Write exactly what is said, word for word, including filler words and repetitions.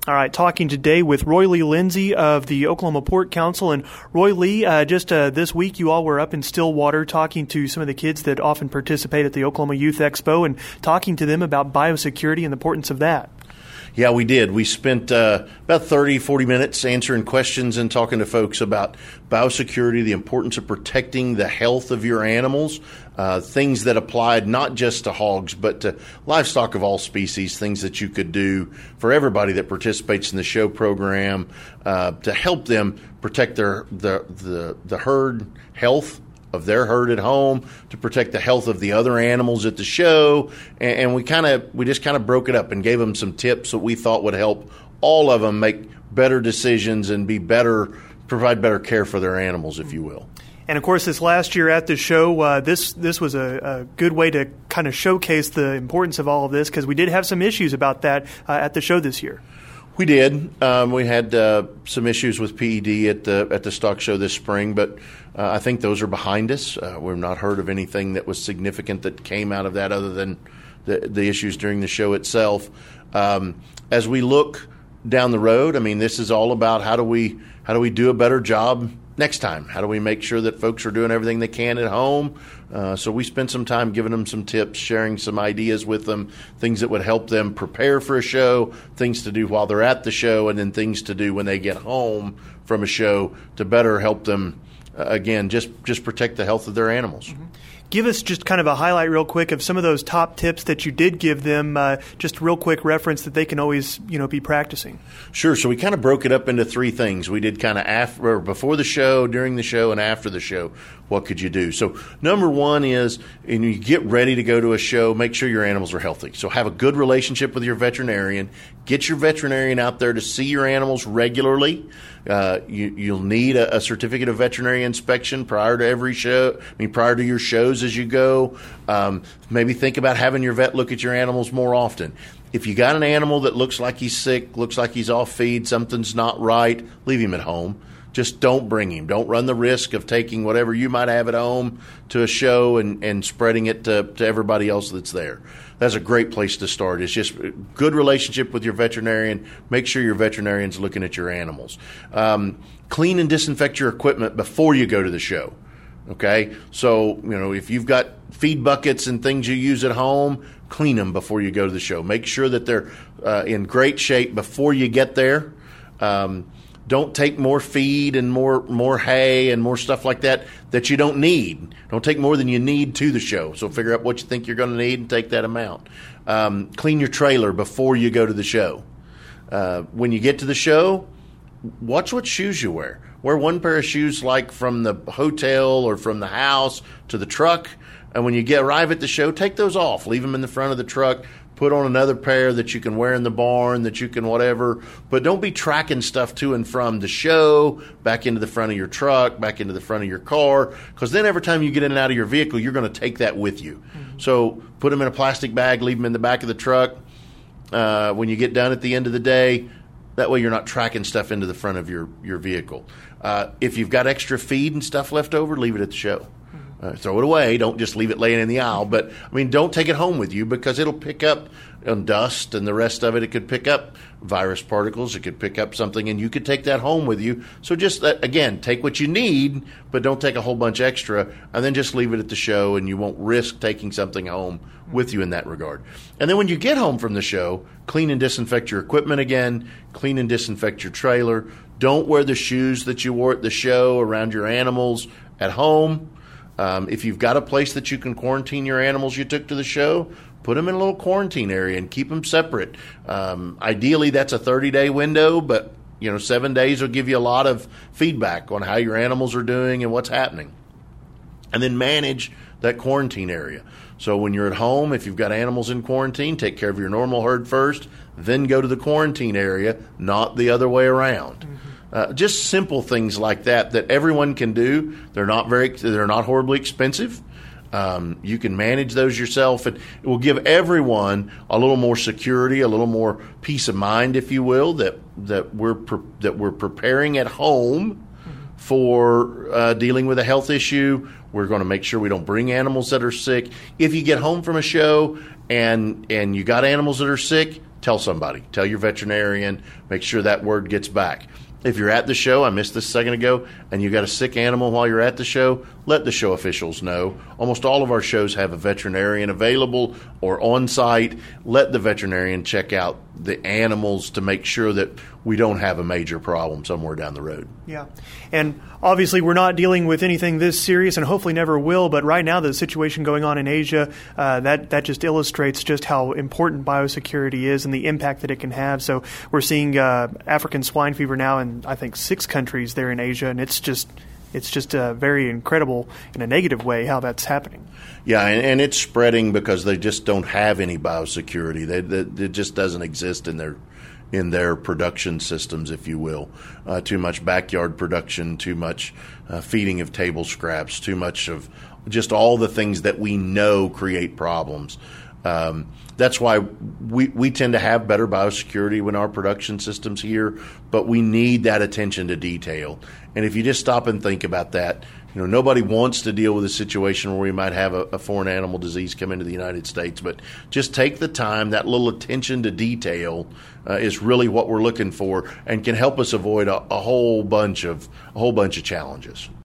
All right, talking today with Roy Lee Lindsay of the Oklahoma Pork Council. And Roy Lee, uh, just uh, this week you all were up in Stillwater talking to some of the kids that often participate at the Oklahoma Youth Expo and talking to them about biosecurity and the importance of that. Yeah, we did. We spent uh, about thirty, forty minutes answering questions and talking to folks about biosecurity, the importance of protecting the health of your animals, uh, things that applied not just to hogs, but to livestock of all species, things that you could do for everybody that participates in the show program uh, to help them protect their the, the, the herd health of their herd at home, to protect the health of the other animals at the show, and, and we kind of we just kind of broke it up and gave them some tips that we thought would help all of them make better decisions and be better, provide better care for their animals, if you will. And of course, this last year at the show, uh, this this was a, a good way to kind of showcase the importance of all of this, because we did have some issues about that uh, at the show this year. We did. Um, we had uh, some issues with P E D at the at the stock show this spring, but uh, I think those are behind us. Uh, we've not heard of anything that was significant that came out of that other than the, the issues during the show itself. Um, as we look down the road, I mean, this is all about how do we how do we do a better job next time? How do we make sure that folks are doing everything they can at home? Uh, so we spent some time giving them some tips, sharing some ideas with them, things that would help them prepare for a show, things to do while they're at the show, and then things to do when they get home from a show to better help them, uh, again, just, just protect the health of their animals. Mm-hmm. Give us just kind of a highlight real quick of some of those top tips that you did give them, uh, just real quick reference that they can always, you know, be practicing. Sure. So we kind of broke it up into three things. We did kind of after, or before the show, during the show, and after the show. What could you do? So number one is, when you get ready to go to a show, make sure your animals are healthy. So have a good relationship with your veterinarian. Get your veterinarian out there to see your animals regularly. Uh, you, you'll need a, a certificate of veterinary inspection prior to every show. I mean, prior to your shows as you go. Um, maybe think about having your vet look at your animals more often. If you got an animal that looks like he's sick, looks like he's off feed, something's not right, leave him at home. Just don't bring him. Don't run the risk of taking whatever you might have at home to a show and, and spreading it to, to everybody else that's there. That's a great place to start. It's just a good relationship with your veterinarian. Make sure your veterinarian's looking at your animals. Um, clean and disinfect your equipment before you go to the show. Okay? So, you know, if you've got feed buckets and things you use at home, clean them before you go to the show. Make sure that they're uh, in great shape before you get there. Um, Don't take more feed and more more hay and more stuff like that that you don't need. Don't take more than you need to the show. So figure out what you think you're going to need and take that amount. Um, clean your trailer before you go to the show. Uh, when you get to the show, watch what shoes you wear. Wear one pair of shoes like from the hotel or from the house to the truck. And when you get arrive at the show, take those off. Leave them in the front of the truck. Put on another pair that you can wear in the barn, that you can whatever. But don't be tracking stuff to and from the show, back into the front of your truck, back into the front of your car. Because then every time you get in and out of your vehicle, you're going to take that with you. Mm-hmm. So put them in a plastic bag, leave them in the back of the truck. Uh, when you get done at the end of the day, that way you're not tracking stuff into the front of your, your vehicle. Uh, if you've got extra feed and stuff left over, leave it at the show. Uh, throw it away. Don't just leave it laying in the aisle. But, I mean, don't take it home with you because it'll pick up on dust and the rest of it. It could pick up virus particles. It could pick up something, and you could take that home with you. So just, uh, again, take what you need, but don't take a whole bunch extra, and then just leave it at the show, and you won't risk taking something home with you in that regard. And then when you get home from the show, clean and disinfect your equipment again. Clean and disinfect your trailer. Don't wear the shoes that you wore at the show around your animals at home. Um, if you've got a place that you can quarantine your animals you took to the show, put them in a little quarantine area and keep them separate. Um, ideally, that's a thirty-day window, but you know, seven days will give you a lot of feedback on how your animals are doing and what's happening. And then manage that quarantine area. So when you're at home, if you've got animals in quarantine, take care of your normal herd first, then go to the quarantine area, not the other way around. Mm-hmm. Uh, just simple things like that that everyone can do. They're not very, they're not horribly expensive. Um, you can manage those yourself, and it will give everyone a little more security, a little more peace of mind, if you will, that that we're pre- that we're preparing at home for uh, dealing with a health issue. We're going to make sure we don't bring animals that are sick. If you get home from a show and and you got animals that are sick, tell somebody. Tell your veterinarian. Make sure that word gets back. If you're at the show, I missed this a second ago, and you got a sick animal while you're at the show, let the show officials know. Almost all of our shows have a veterinarian available or on site. Let the veterinarian check out the animals to make sure that we don't have a major problem somewhere down the road. Yeah. And obviously we're not dealing with anything this serious and hopefully never will, but right now the situation going on in Asia, uh, that, that just illustrates just how important biosecurity is and the impact that it can have. So we're seeing uh, African swine fever now in, I think, six countries there in Asia, and it's just it's just uh, very incredible in a negative way how that's happening. Yeah, and, and it's spreading because they just don't have any biosecurity. They, they, it just doesn't exist in their in their production systems, if you will. Uh, too much backyard production, too much uh, feeding of table scraps, too much of just all the things that we know create problems. Um, that's why we, we tend to have better biosecurity in our production systems here, but we need that attention to detail. And if you just stop and think about that, you know, nobody wants to deal with a situation where we might have a, a foreign animal disease come into the United States, but just take the time. That little attention to detail uh, is really what we're looking for and can help us avoid a, a whole bunch of a whole bunch of challenges.